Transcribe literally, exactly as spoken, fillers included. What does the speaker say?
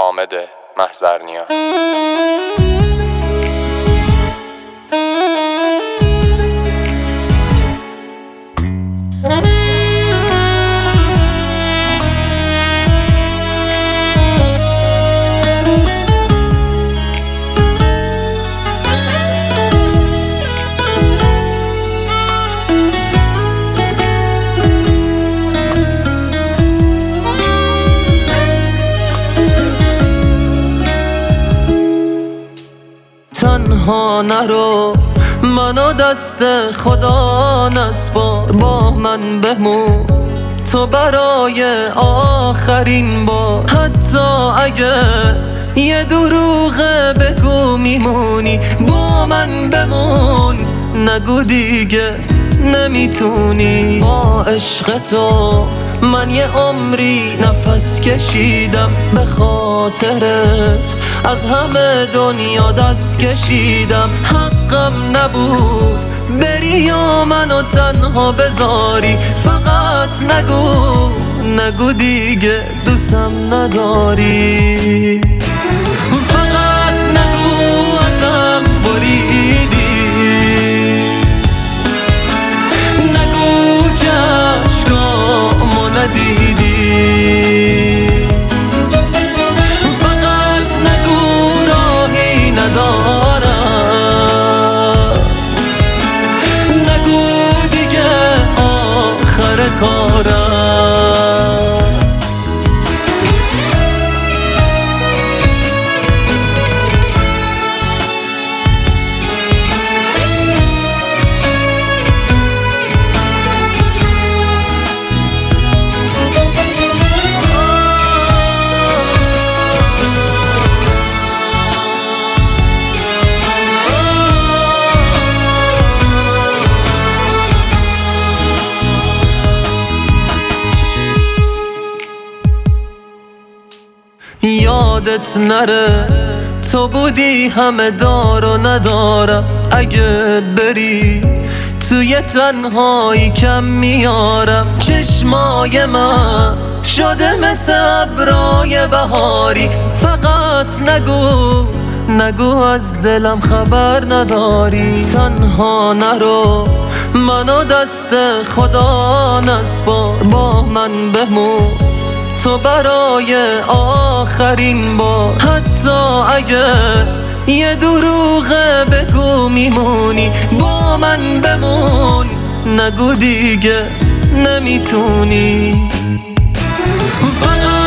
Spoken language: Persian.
حامد محضرنیا. تنها نرو، منو دست خدا نسپار، با من بمون تو برای آخرین بار. حتی اگه یه دروغه بگو میمونی، با من بمون، نگو دیگه نمیتونی. با عشق تو من یه عمری نفس کشیدم، به خاطرت از همه دنیا دست کشیدم. حقم نبود بری یا منو تنها بذاری، فقط نگو نگو دیگه دوستم نداری. فقط نگو ازم بریدی، نگو که عشقامو ندیدی. فقط نگو راهی ندارم، نگو دیگه آخر کارم. یادت نره تو بودی همه دار و ندارم، اگه بری توی تنهایی کم میارم. چشمای من شده مثل ابرای بهاری، فقط نگو نگو از دلم خبر نداری. تنها نرو، منو دست خدا نسپار، با من بمون تو برای آخرین بار. حتی اگه یه دروغه بگو میمونی، با من بمون، نگو دیگه نمیتونی. فقط